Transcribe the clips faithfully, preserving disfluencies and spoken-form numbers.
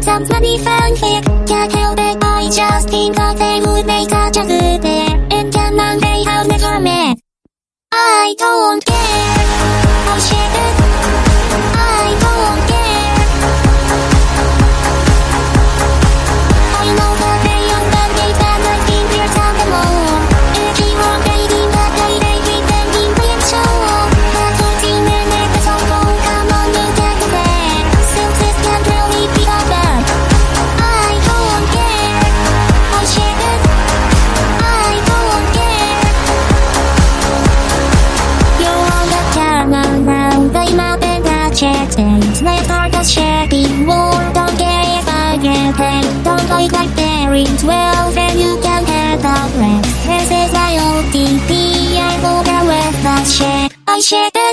some funny fanfic. Can't help it, I just think that they would make such a good pair. And can and they have never met. I don't care. I'll share it. I don't care. I know that they young and they bad, I think we're something more. If you are dating that day, they pretending we're so old. That fourteen minute episode, oh come on, you get the bed. Since this can't really be that bad. I don't care. I'll share it. I don't care. You're on the camera now, they map and that check things. Let's start the sharing war. Don't care if I get paid. Don't look like they're in twelve and you can head out red. This is my O T P, I go there with that shit. I share it.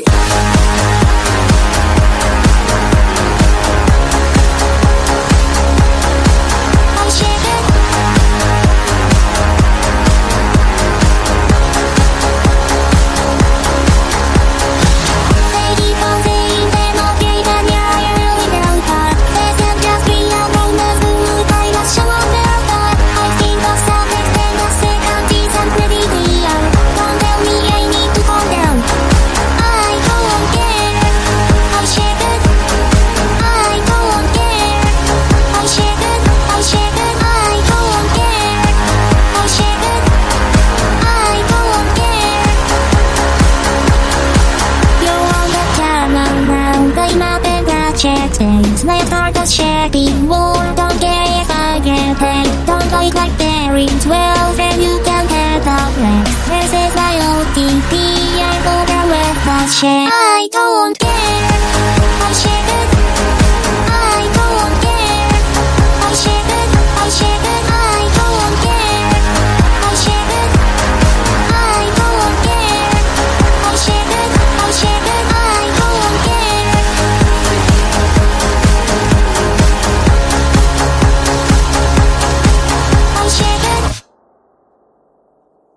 I share it. They keep on saying they're not gay, but yeah, I really know that. They can't just be a bonus food, I must show up their thought. I think of self-extend the second decent pretty clear. Don't tell me I need to calm down. I don't care. I'll share it. I don't care. I'll share it. I'll share it. I don't care. I'll share it. I don't care. You're on the camera now, they map and that check things. Let's start the sharing war. Don't care if I get paid. Don't look like they're in twelve and you can head out red. This is my O T P, I go there with that shit. I don't care. I'll share it.